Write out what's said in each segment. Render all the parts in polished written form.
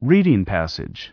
Reading passage.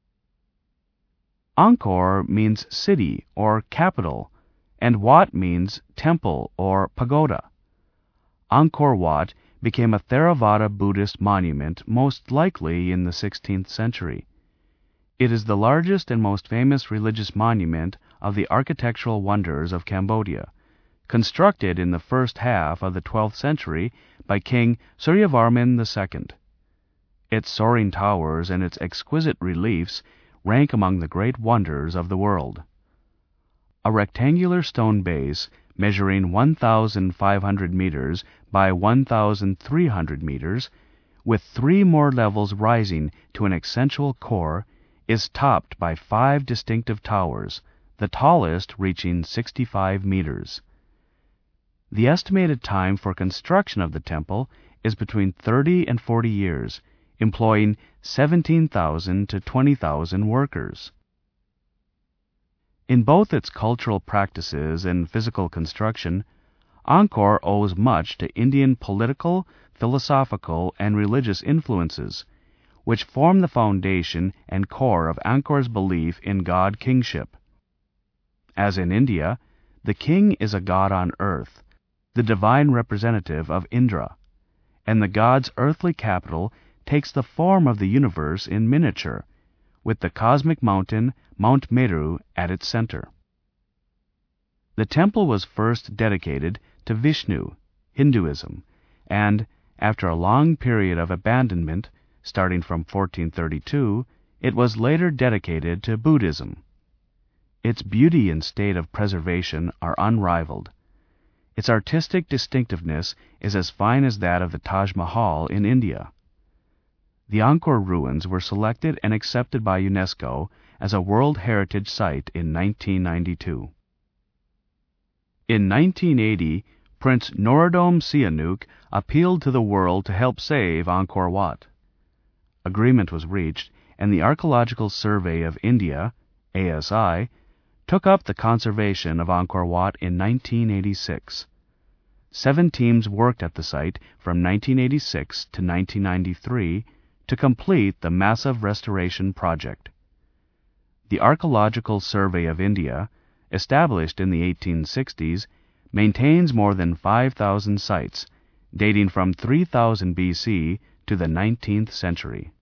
Angkor means city or capital, and Wat means temple or pagoda. Angkor Wat became a Theravada Buddhist monument most likely in the 16th century. It is the largest and most famous religious monument of the architectural wonders of Cambodia, constructed in the first half of the 12th century by King Suryavarman II. Its soaring towers and its exquisite reliefs rank among the great wonders of the world. A rectangular stone base measuring 1,500 meters by 1,300 meters, with 3 more levels rising to an essential core, is topped by 5 distinctive towers, the tallest reaching 65 meters. The estimated time for construction of the temple is between 30 and 40 years, employing 17,000 to 20,000 workers. In both its cultural practices and physical construction, Angkor owes much to Indian political, philosophical, and religious influences, which form the foundation and core of Angkor's belief in God kingship. As in India, the king is a god on earth, the divine representative of Indra, and the god's earthly capital takes the form of the universe in miniature, with the cosmic mountain, Mount Meru, at its center. The temple was first dedicated to Vishnu, Hinduism, and, after a long period of abandonment, starting from 1432, it was later dedicated to Buddhism. Its beauty and state of preservation are unrivaled. Its artistic distinctiveness is as fine as that of the Taj Mahal in India. The Angkor ruins were selected and accepted by UNESCO as a World Heritage Site in 1992. In 1980, Prince Norodom Sihanouk appealed to the world to help save Angkor Wat. Agreement was reached, and the Archaeological Survey of India, ASI, took up the conservation of Angkor Wat in 1986. 7 teams worked at the site from 1986 to 1993 to complete the massive restoration project. The Archaeological Survey of India, established in the 1860s, maintains more than 5,000 sites, dating from 3000 BC to the 19th century.